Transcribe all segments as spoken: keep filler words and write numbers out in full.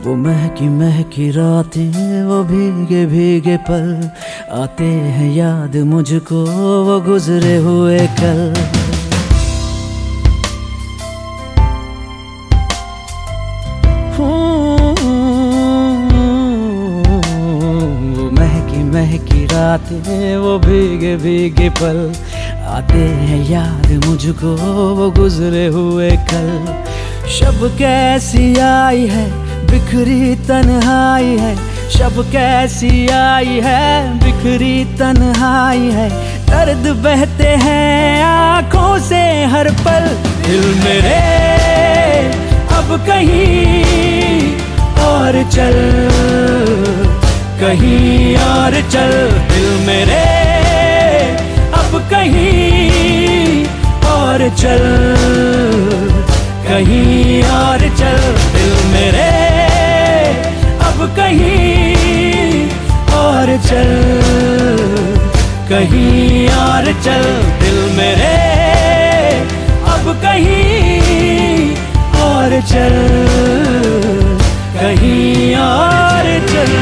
वो महकी महकी रातें, वो भीगे भीगे पल, आते हैं याद मुझको वो गुजरे हुए कल। वो महकी महकी रातें, वो भीगे भीगे पल, आते हैं याद मुझको वो गुजरे हुए कल। शब कैसी आई है बिखरी तन्हाई है, शब कैसी आई है बिखरी तन्हाई है, दर्द बहते हैं आंखों से हर पल। दिल मेरे अब कहीं और चल, कहीं और चल, दिल मेरे अब कहीं और चल, कहीं और चल, दिल मेरे अब कहीं और चल, कहीं और चल, दिल मेरे अब कहीं और चल, कहीं और चल।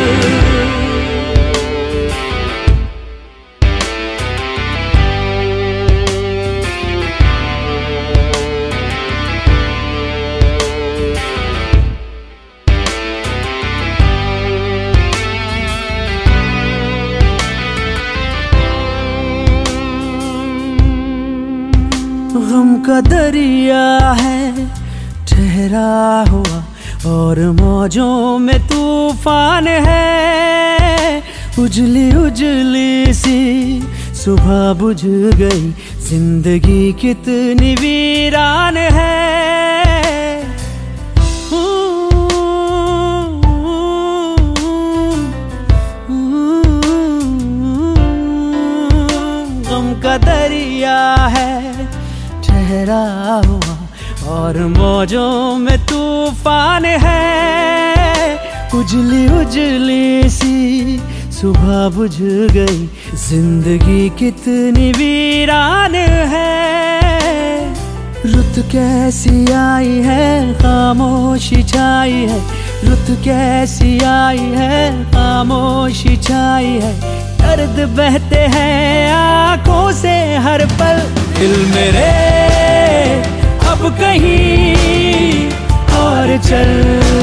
गम का दरिया है ठहरा हुआ और मौजों में तूफान है, उजली उजली सी सुबह बुझ गई, जिंदगी कितनी वीरान है। गम का दरिया है ठहरा हुआ और मौजों में तूफान है, उजली उजली सी सुबह बुझ गई, जिंदगी कितनी वीरान है। रुत कैसी आई है खामोशी छाई है, रुत कैसी आई है खामोशी छाई है, दर्द बहते हैं आंखों से हर पल। दिल मेरे अब कहीं और चल,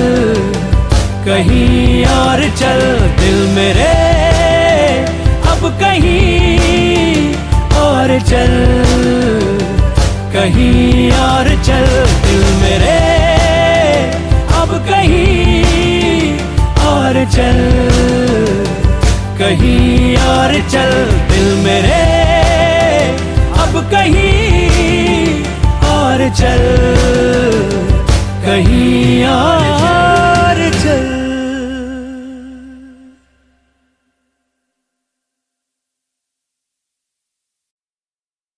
कहीं और चल, दिल मेरे अब कहीं और चल, कहीं और चल, दिल मेरे अब कहीं और चल, कहीं और चल।